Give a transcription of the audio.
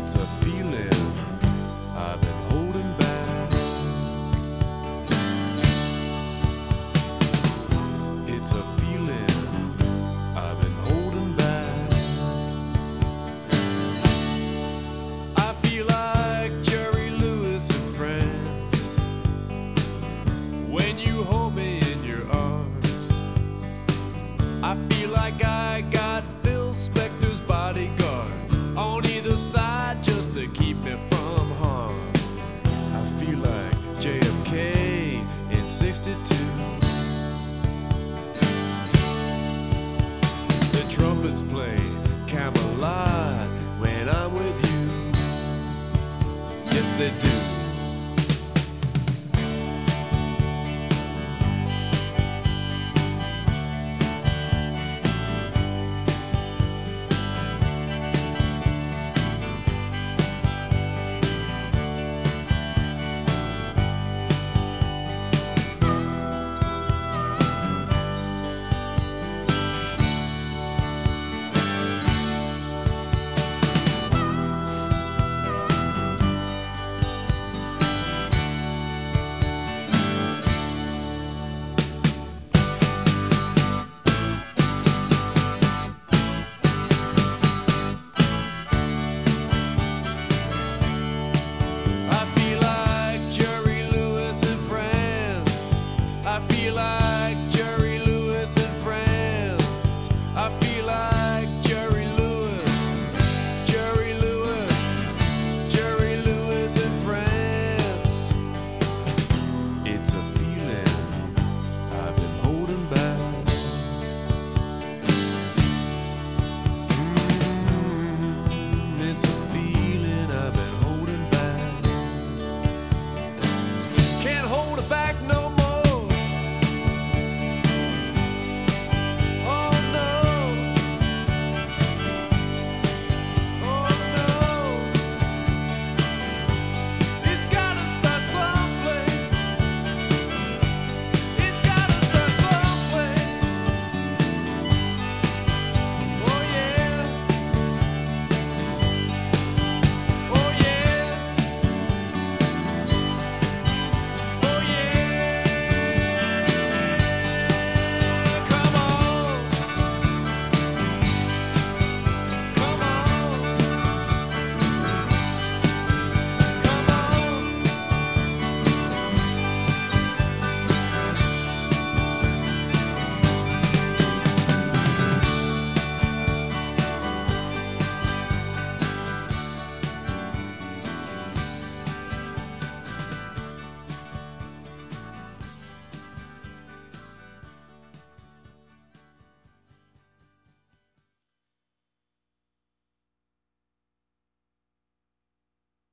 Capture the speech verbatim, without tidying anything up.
It's a feeling I've been holding back. It's a feeling I've been holding back. I feel like Jerry Lewis and Friends when you hold me in your arms. I feel like I got Phil Spector's bodyguards on either side just to keep me from harm. I feel like J F K in sixty-two. The trumpets play Camelot when I'm with you. Yes, they do.